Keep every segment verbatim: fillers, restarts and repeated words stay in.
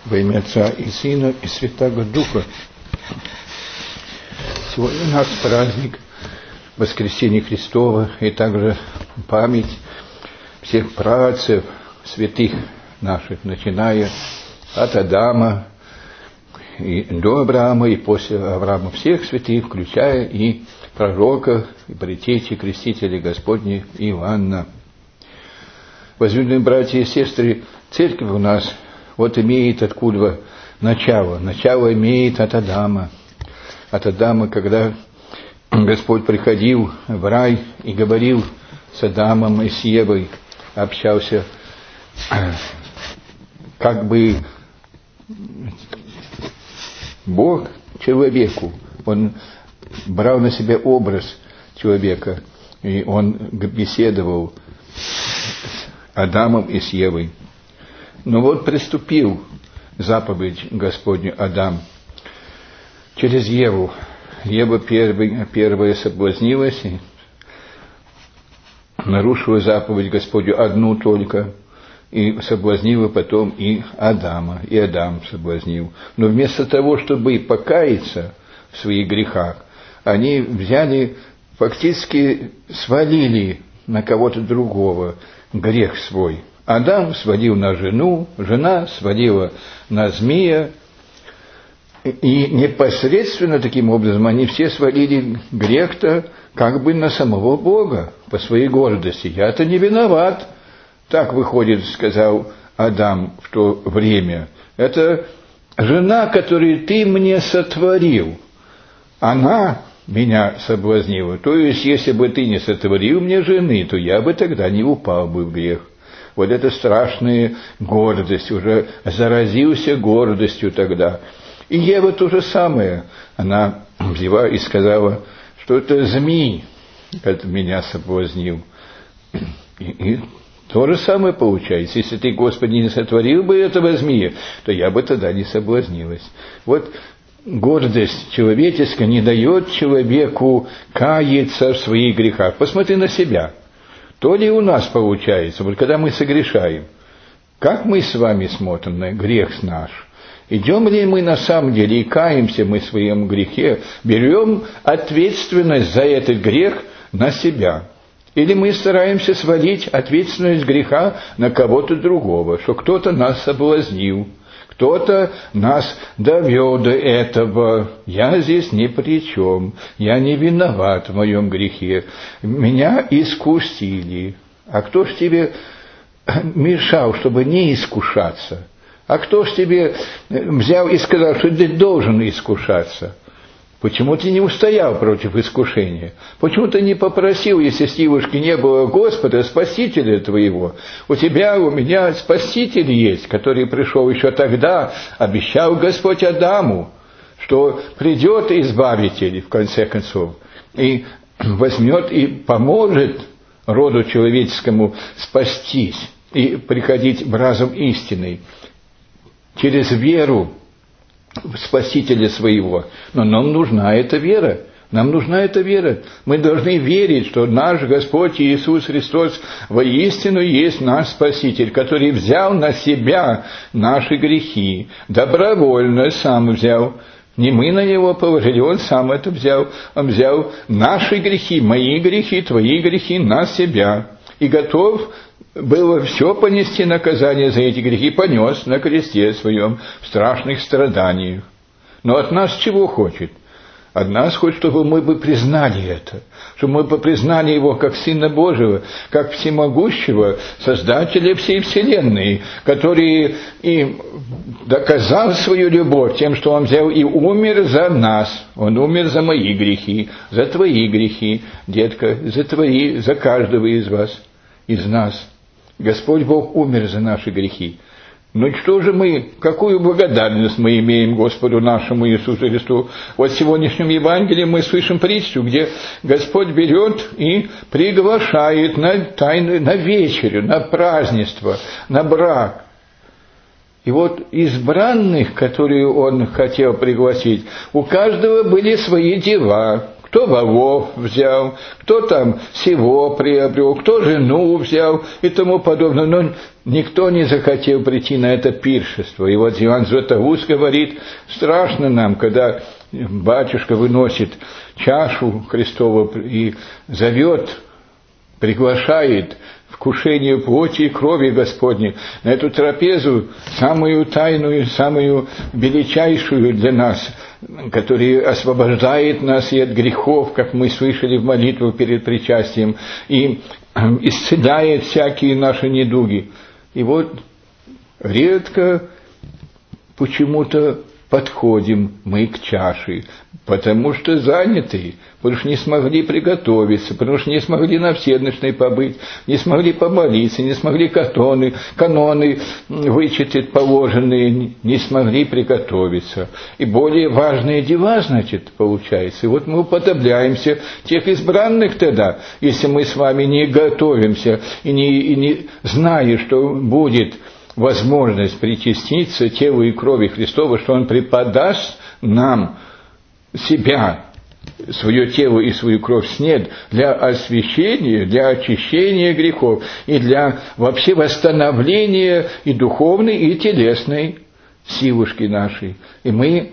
Во имя Отца и Сына и Святаго Духа. Сегодня у нас праздник Воскресения Христова и также память всех праотцев, святых наших, начиная от Адама и до Авраама, и после Авраама, всех святых, включая и пророков, и предтечи, крестителей Господней Иоанна. Возлюбленные братья и сестры, церковь у нас вот имеет откуда начало. Начало имеет от Адама. От Адама, когда Господь приходил в рай и говорил с Адамом и с Евой, общался как бы Бог человеку. Он брал на себя образ человека, и он беседовал с Адамом и с Евой. Но вот приступил заповедь Господню Адам через Еву. Ева первый, первая соблазнилась и нарушила заповедь Господню одну только, и соблазнила потом и Адама, и Адам соблазнил. Но вместо того, чтобы покаяться в своих грехах, они взяли, фактически свалили на кого-то другого грех свой. Адам свалил на жену, жена свалила на змея, и непосредственно таким образом они все свалили грех-то как бы на самого Бога по своей гордости. Я-то не виноват. Так выходит, сказал Адам в то время. Это жена, которую ты мне сотворил, она меня соблазнила. То есть, если бы ты не сотворил мне жены, то я бы тогда не упал бы в грех. Вот это страшная гордость, уже заразился гордостью тогда. И Ева то же самое. Она взяла и сказала, что это змей, который меня соблазнил. И, и то же самое получается. Если ты, Господи, не сотворил бы этого змея, то я бы тогда не соблазнилась. Вот гордость человеческая не дает человеку каяться в своих грехах. Посмотри на себя. То ли у нас получается, вот когда мы согрешаем, как мы с вами смотрим на грех наш? Идем ли мы на самом деле и каемся мы в своем грехе, берем ответственность за этот грех на себя? Или мы стараемся свалить ответственность греха на кого-то другого, что кто-то нас соблазнил, кто-то нас довел до этого, я здесь ни при чем, я не виноват в моем грехе, меня искусили. А кто ж тебе мешал, чтобы не искушаться? А кто ж тебе взял и сказал, что ты должен искушаться? Почему ты не устоял против искушения? Почему ты не попросил, если Стивушки не было Господа, Спасителя твоего? У тебя, у меня Спаситель есть, который пришел еще тогда, обещал Господь Адаму, что придет Избавитель, в конце концов, и возьмет и поможет роду человеческому спастись и приходить в разум истинный через веру Спасителя своего. Но нам нужна эта вера. Нам нужна эта вера. Мы должны верить, что наш Господь Иисус Христос воистину есть наш Спаситель, который взял на себя наши грехи. Добровольно сам взял. Не мы на Него положили, Он сам это взял. Он взял наши грехи, мои грехи, твои грехи на себя. И готов было все понести наказание за эти грехи, понес на кресте своем в страшных страданиях. Но от нас чего хочет? От нас хочет, чтобы мы бы признали это, чтобы мы бы признали Его как Сына Божьего, как Всемогущего, Создателя всей Вселенной, который и доказал свою любовь тем, что Он взял и умер за нас. Он умер за мои грехи, за твои грехи, детка, за твои, за каждого из вас, из нас. Господь Бог умер за наши грехи. Ну что же мы, какую благодарность мы имеем Господу нашему Иисусу Христу? Вот в сегодняшнем Евангелии мы слышим притчу, где Господь берет и приглашает на тайну, на вечерю, на празднество, на брак. И вот избранных, которые Он хотел пригласить, у каждого были свои дела. Кто волов взял, кто там сего приобрел, кто жену взял и тому подобное. Но никто не захотел прийти на это пиршество. И вот Иоанн Златоуст говорит, страшно нам, когда батюшка выносит чашу Христову и зовет, приглашает вкушение плоти и крови Господней на эту трапезу, самую тайную, самую величайшую для нас, которая освобождает нас и от грехов, как мы слышали в молитву перед причастием, и исцеляет всякие наши недуги. И вот редко почему-то подходим мы к чаше, потому что заняты, потому что не смогли приготовиться, потому что не смогли на всеночной побыть, не смогли помолиться, не смогли каноны, каноны вычитать положенные, не смогли приготовиться. И более важные дела, значит, получается. И вот мы уподобляемся тех избранных тогда, если мы с вами не готовимся и не, и не зная, что будет возможность причаститься телу и крови Христова, что Он преподаст нам себя, свое тело и свою кровь снед для освящения, для очищения грехов и для вообще восстановления и духовной, и телесной силушки нашей. И мы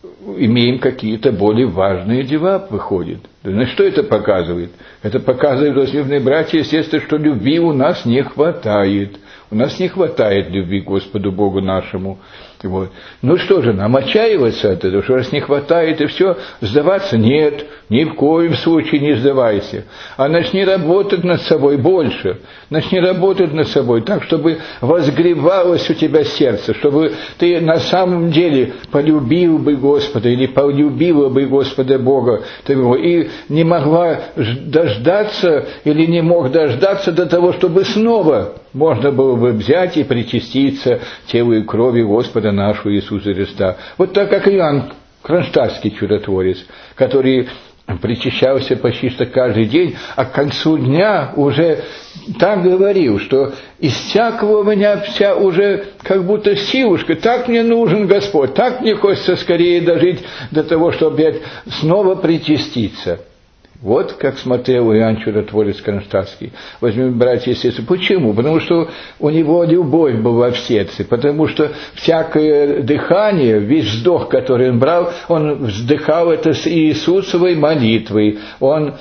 имеем какие-то более важные дела, выходит. Ну что это показывает? Это показывает, возлюбленные братья, естественно, что любви у нас не хватает. У нас не хватает любви к Господу Богу нашему. Вот. Ну что же, нам отчаиваться от этого, что раз не хватает и все, сдаваться? Нет, ни в коем случае не сдавайся. А начни работать над собой больше. Начни работать над собой так, чтобы возгревалось у тебя сердце, чтобы ты на самом деле полюбил бы Господа или полюбила бы Господа Бога твоего и не могла дождаться или не мог дождаться до того, чтобы снова можно было бы взять и причаститься телу и крови Господа нашего Иисуса Христа. Вот так, как Иоанн Кронштадтский чудотворец, который причащался почти что каждый день, а к концу дня уже так говорил, что из всякого у меня вся уже как будто силушка, так мне нужен Господь, так мне хочется скорее дожить до того, чтобы опять снова причаститься. Вот как смотрел Иоанн Чудотворец Кронштадтский. Возьмем, братья и сестры. Почему? Потому что у него любовь была в сердце, потому что всякое дыхание, весь вздох, который он брал, он вздыхал это с Иисусовой молитвой. Он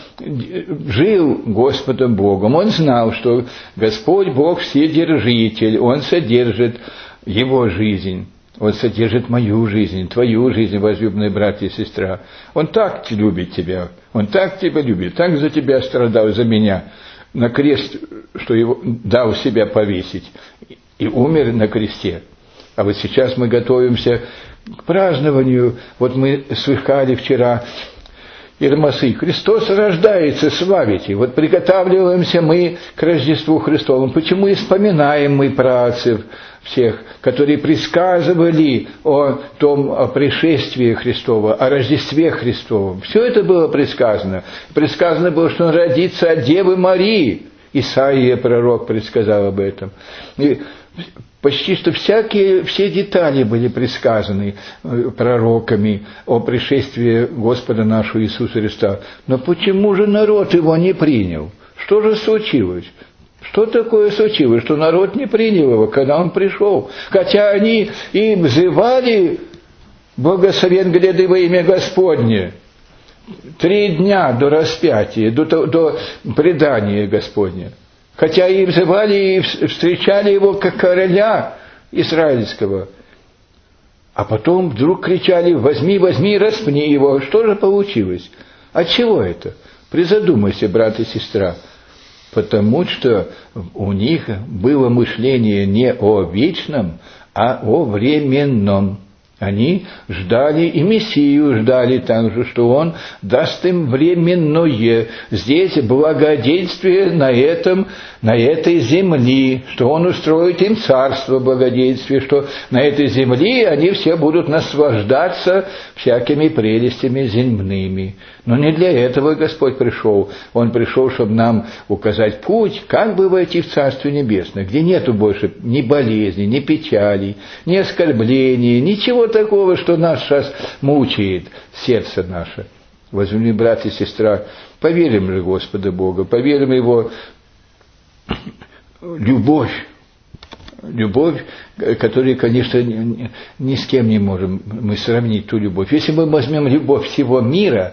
жил Господом Богом, он знал, что Господь Бог Вседержитель, Он содержит его жизнь. Он содержит мою жизнь, твою жизнь, возлюбленные братья и сестра. Он так любит тебя, Он так тебя любит, так за тебя страдал, за меня, на крест, что его дал себя повесить, и умер на кресте. А вот сейчас мы готовимся к празднованию, вот мы слыхали вчера Ермасы, Христос рождается, славите. Вот приготавливаемся мы к Рождеству Христовому. Почему и вспоминаем мы праотцев всех, которые предсказывали о том, о пришествии Христова, о Рождестве Христовом. Все это было предсказано. Предсказано было, что Он родится от Девы Марии. Исаия, пророк, предсказал об этом. И почти что всякие, все детали были предсказаны пророками о пришествии Господа нашего Иисуса Христа. Но почему же народ его не принял? Что же случилось? Что такое случилось, что народ не принял его, когда он пришел? Хотя они и взывали «Благословен гряды во имя Господне». Три дня до распятия, до, до предания Господня. Хотя и взывали, и встречали его как короля израильского. А потом вдруг кричали: «Возьми, возьми, распни его». Что же получилось? От чего это? Призадумайся, брат и сестра. Потому что у них было мышление не о вечном, а о временном. Они ждали, и Мессию ждали также, что Он даст им временное, здесь благоденствие на, этом, на этой земле, что Он устроит им царство благоденствия, что на этой земле они все будут наслаждаться всякими прелестями земными. Но не для этого Господь пришел. Он пришел, чтобы нам указать путь, как бы войти в Царствие Небесное, где нету больше ни болезней, ни печалей, ни оскорблений, ничего такого, что нас сейчас мучает сердце наше. Возлюбленный брат и сестра, поверим же Господа Бога, поверим Его любовь, любовь, которую, конечно, ни с кем не можем мы сравнить, ту любовь. Если мы возьмем любовь всего мира,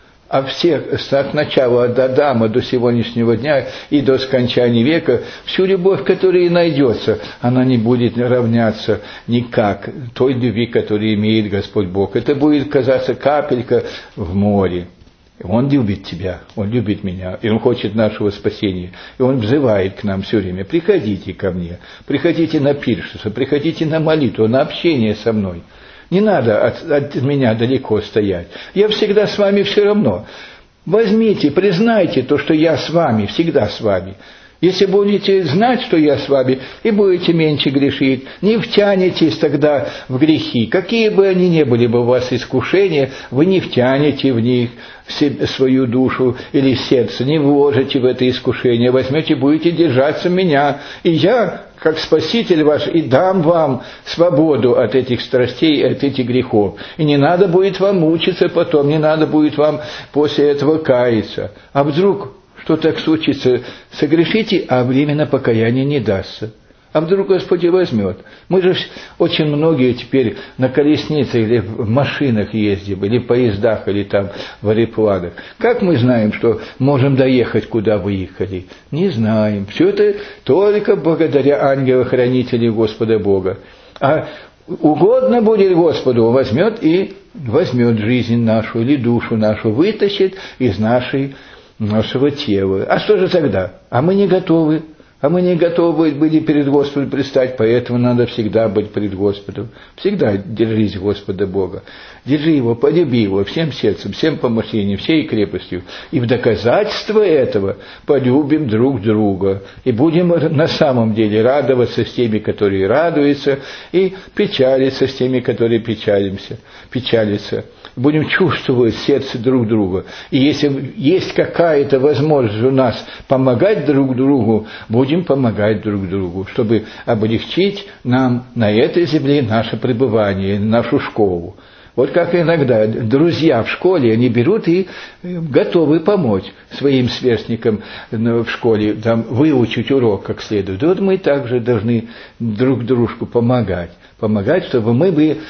а всех, от начала от Адама до сегодняшнего дня и до скончания века, всю любовь, которая найдется, она не будет равняться никак той любви, которую имеет Господь Бог. Это будет казаться капелька в море. Он любит тебя, Он любит меня, и Он хочет нашего спасения. И Он взывает к нам все время: приходите ко мне, приходите на пиршество, приходите на молитву, на общение со мной. Не надо от, от меня далеко стоять. Я всегда с вами все равно. Возьмите, признайте то, что я с вами, всегда с вами. Если будете знать, что я с вами, и будете меньше грешить, не втянетесь тогда в грехи. Какие бы они ни были бы у вас искушения, вы не втянете в них свою душу или сердце, не вложите в это искушение, возьмете, будете держаться меня. И я, как Спаситель ваш, и дам вам свободу от этих страстей, от этих грехов. И не надо будет вам мучиться потом, не надо будет вам после этого каяться. А вдруг что так случится, согрешите, а временно покаяние не дастся. А вдруг Господь возьмет. Мы же очень многие теперь на колесницах или в машинах ездим, или в поездах, или там в аэропланах. Как мы знаем, что можем доехать, куда выехали? Не знаем. Все это только благодаря ангелу-хранителю Господа Бога. А угодно будет Господу, Он возьмет и возьмет жизнь нашу или душу нашу, вытащит из нашей нашего тела. А что же тогда? А мы не готовы. А мы не готовы были перед Господом предстать, поэтому надо всегда быть перед Господом. Всегда держись Господа Бога. Держи Его, полюби Его всем сердцем, всем помышлением, всей крепостью. И в доказательство этого полюбим друг друга. И будем на самом деле радоваться с теми, которые радуются, и печалиться с теми, которые печалимся, печалятся. Будем чувствовать сердце друг друга. И если есть какая-то возможность у нас помогать друг другу, будем помогать друг другу, чтобы облегчить нам на этой земле наше пребывание, нашу школу. Вот как иногда друзья в школе, они берут и готовы помочь своим сверстникам в школе, там, выучить урок как следует. Вот мы также должны друг дружку помогать. Помогать, чтобы мы бы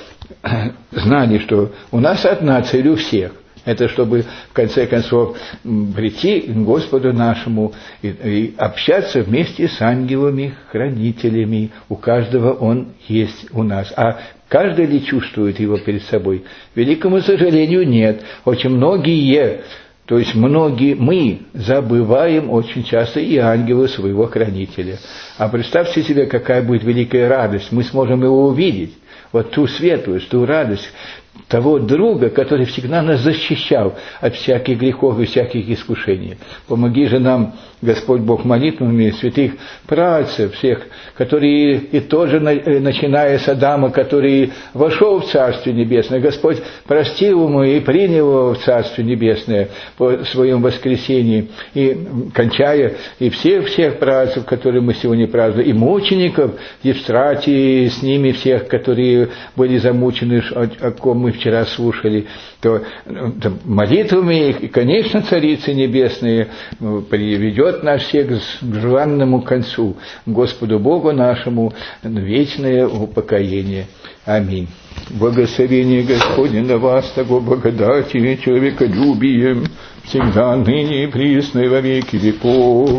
знали, что у нас одна цель у всех. Это чтобы, в конце концов, прийти к Господу нашему и, и общаться вместе с ангелами-хранителями. У каждого Он есть у нас. А каждый ли чувствует Его перед собой? К великому сожалению, нет. Очень многие, то есть многие, мы забываем очень часто и ангела своего хранителя. А представьте себе, какая будет великая радость. Мы сможем Его увидеть. Вот ту светлость, ту радость того друга, который всегда нас защищал от всяких грехов и всяких искушений. Помоги же нам, Господь Бог, молитвами святых праотцев всех, которые и тоже, начиная с Адама, который вошел в Царствие Небесное, Господь простил ему и принял его в Царствие Небесное по своем воскресении, и кончая и всех-всех праотцев, которые мы сегодня празднуем, и мучеников, Евстратии, с ними всех, которые были замучены, о ком мы вчера слушали, то, то молитвами, и, конечно, Царицы Небесные приведет нас всех к желанному концу, Господу Богу нашему, вечное упокоение. Аминь. Благословение Господне на вас, того благодати, человеколюбием, всегда, ныне и присно, и во веки веков.